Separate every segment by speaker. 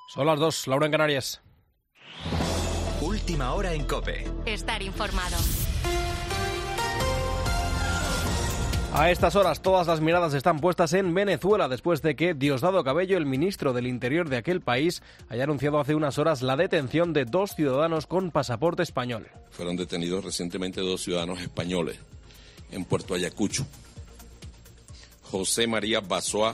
Speaker 1: Son las 2, Laura en Canarias.
Speaker 2: Última hora en COPE.
Speaker 3: Estar informado.
Speaker 1: A estas horas todas las miradas están puestas en Venezuela después de que Diosdado Cabello, el ministro del Interior de aquel país, haya anunciado hace unas horas la detención de 2 ciudadanos con pasaporte español.
Speaker 4: Fueron detenidos recientemente 2 ciudadanos españoles en Puerto Ayacucho. José María Basoa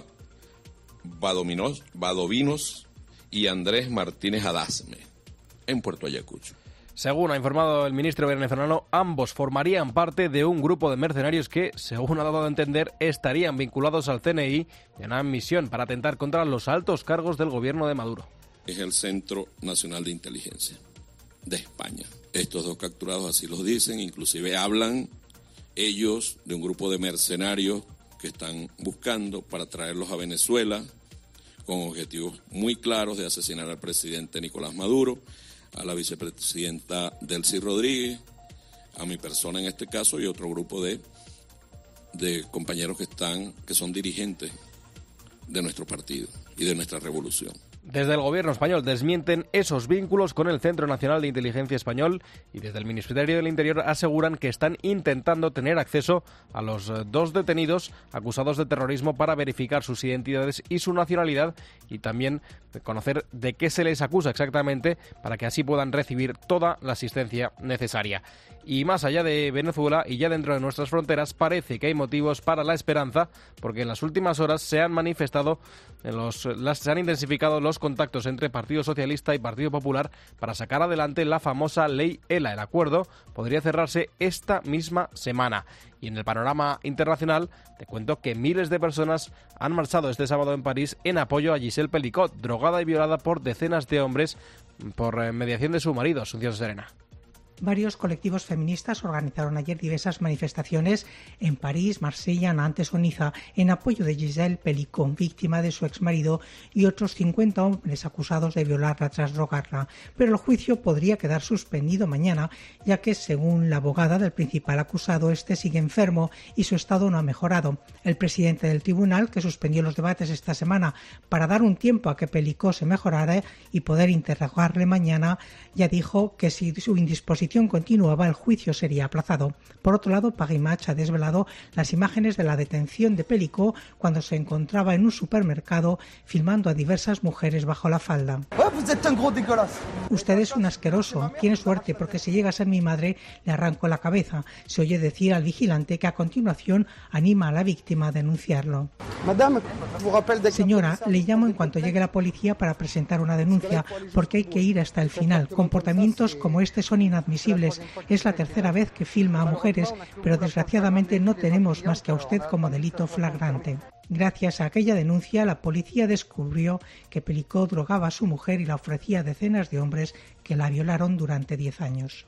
Speaker 4: Badovinos y Andrés Martínez Adasme en Puerto Ayacucho.
Speaker 1: Según ha informado el ministro venezolano, ambos formarían parte de un grupo de mercenarios que, según ha dado a entender, estarían vinculados al CNI en una misión para atentar contra los altos cargos del gobierno de Maduro.
Speaker 4: Es el Centro Nacional de Inteligencia de España. Estos 2 capturados así los dicen, inclusive hablan ellos de un grupo de mercenarios que están buscando para traerlos a Venezuela con objetivos muy claros de asesinar al presidente Nicolás Maduro, a la vicepresidenta Delcy Rodríguez, a mi persona en este caso y otro grupo de compañeros que son dirigentes de nuestro partido y de nuestra revolución.
Speaker 1: Desde el gobierno español desmienten esos vínculos con el Centro Nacional de Inteligencia Español y desde el Ministerio del Interior aseguran que están intentando tener acceso a los 2 detenidos acusados de terrorismo para verificar sus identidades y su nacionalidad y también conocer de qué se les acusa exactamente para que así puedan recibir toda la asistencia necesaria. Y más allá de Venezuela y ya dentro de nuestras fronteras parece que hay motivos para la esperanza porque en las últimas horas se han manifestado, se han intensificado los contactos entre Partido Socialista y Partido Popular para sacar adelante la famosa Ley ELA. El acuerdo podría cerrarse esta misma semana. Y en el panorama internacional te cuento que miles de personas han marchado este sábado en París en apoyo a Giselle Pelicot, drogada y violada por decenas de hombres por mediación de su marido, Asunción Serena.
Speaker 5: Varios colectivos feministas organizaron ayer diversas manifestaciones en París, Marsella, Nantes o Niza en apoyo de Giselle Pelicot, víctima de su exmarido, y otros 50 hombres acusados de violarla tras drogarla. Pero el juicio podría quedar suspendido mañana, ya que, según la abogada del principal acusado, este sigue enfermo y su estado no ha mejorado. El presidente del tribunal, que suspendió los debates esta semana para dar un tiempo a que Pelicot se mejorara y poder interrogarle mañana, ya dijo que si su indisposición continuaba, el juicio sería aplazado. Por otro lado, Paris Match ha desvelado las imágenes de la detención de Pelicot cuando se encontraba en un supermercado filmando a diversas mujeres bajo la falda. Usted es un asqueroso, tiene suerte porque si llega a ser mi madre le arranco la cabeza. Se oye decir al vigilante que a continuación anima a la víctima a denunciarlo. Señora, le llamo en cuanto llegue la policía para presentar una denuncia porque hay que ir hasta el final. Comportamientos como este son inadmisibles. Es la tercera vez que filma a mujeres, pero desgraciadamente no tenemos más que a usted como delito flagrante. Gracias a aquella denuncia, la policía descubrió que Pelicot drogaba a su mujer y la ofrecía a decenas de hombres que la violaron durante 10 años.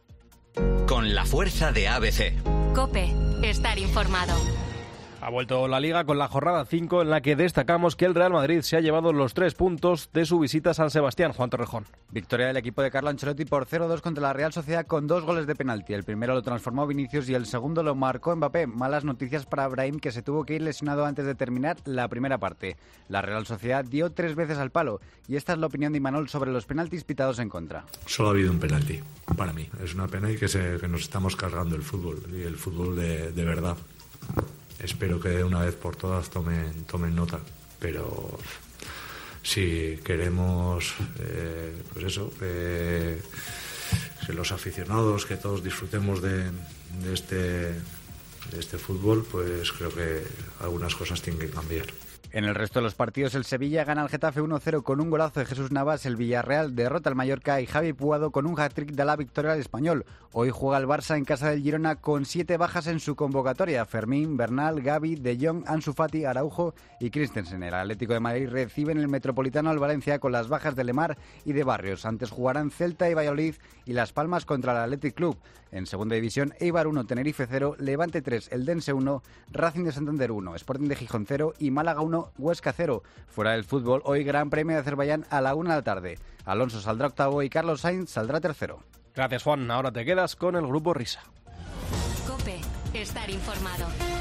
Speaker 2: Con la fuerza de ABC.
Speaker 3: COPE. Estar informado.
Speaker 1: Ha vuelto la Liga con la jornada 5 en la que destacamos que el Real Madrid se ha llevado los 3 puntos de su visita a San Sebastián. Juan Torrejón.
Speaker 6: Victoria del equipo de Carlo Ancelotti por 0-2 contra la Real Sociedad con 2 goles de penalti. El primero lo transformó Vinicius y el segundo lo marcó Mbappé. Malas noticias para Brahim, que se tuvo que ir lesionado antes de terminar la primera parte. La Real Sociedad dio 3 veces al palo y esta es la opinión de Imanol sobre los penaltis pitados en contra.
Speaker 7: Solo ha habido un penalti, para mí. Es una pena y que nos estamos cargando el fútbol y el fútbol de verdad. Espero que de una vez por todas tomen nota, pero si queremos, que los aficionados, que todos disfrutemos de este fútbol, pues creo que algunas cosas tienen que cambiar.
Speaker 6: En el resto de los partidos, el Sevilla gana al Getafe 1-0 con un golazo de Jesús Navas, el Villarreal derrota al Mallorca y Javi Puado con un hat-trick da la victoria al Español. Hoy juega el Barça en casa del Girona con 7 bajas en su convocatoria: Fermín, Bernal, Gavi, De Jong, Ansu Fati, Araujo y Christensen. El Atlético de Madrid recibe en el Metropolitano al Valencia con las bajas de Lemar y de Barrios. Antes jugarán Celta y Valladolid y Las Palmas contra el Athletic Club. En segunda división, Eibar 1, Tenerife 0, Levante 3, Eldense 1, Racing de Santander 1, Sporting de Gijón 0 y Málaga 1, Huesca 0. Fuera del fútbol, hoy Gran Premio de Azerbaiyán a la 1 de la tarde. Alonso saldrá octavo y Carlos Sainz saldrá tercero.
Speaker 1: Gracias, Juan. Ahora te quedas con el Grupo Risa.
Speaker 3: COPE. Estar informado.